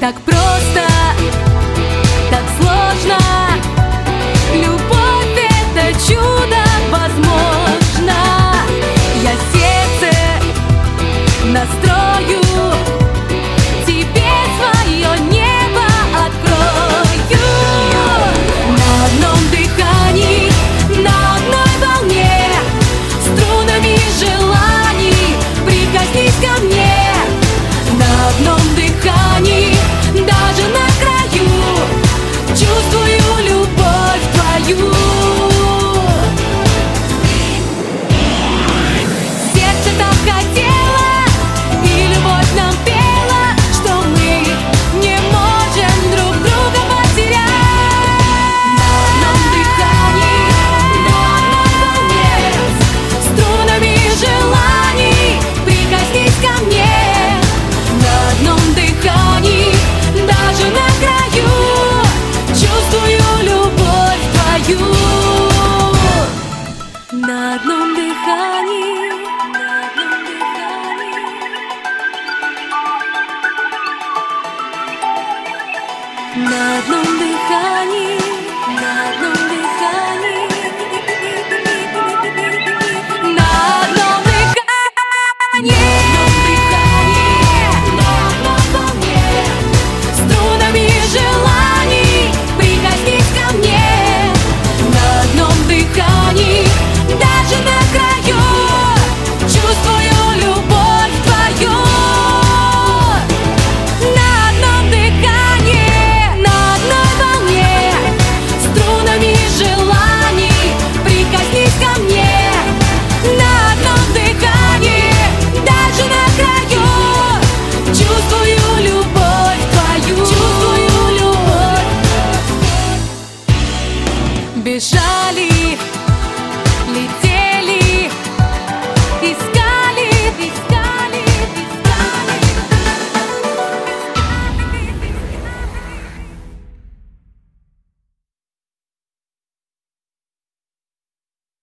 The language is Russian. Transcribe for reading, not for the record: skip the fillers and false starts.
Так просто, так сложно. Любовь — это чудо, возможно. Я сердце настрою, тебе свое небо открою. На одном дыхании, на одной волне, струнами желаний прикоснись ко мне. На одном дыхании, даже на краю, чувствую любовь твою. Сердце так хотело, и любовь нам пела, что мы не можем друг друга потерять. На одном дыхании, на одной волне, струнами желаний прикоснись ко мне. На одном дыхании, даже на краю, чувствую любовь твою. На одном дыхании, на одном дыхании, на одном дыхании, на одном дыхании. Струнами желаний прикоснись ко мне. На одном дыхании, даже на краю, чувствую любовь твою. На одном дыхании, на одной волне, струнами желаний прикоснись ко мне. На одном дыхании, даже на краю, чувствую любовь твою. Чувствую любовь. Бежали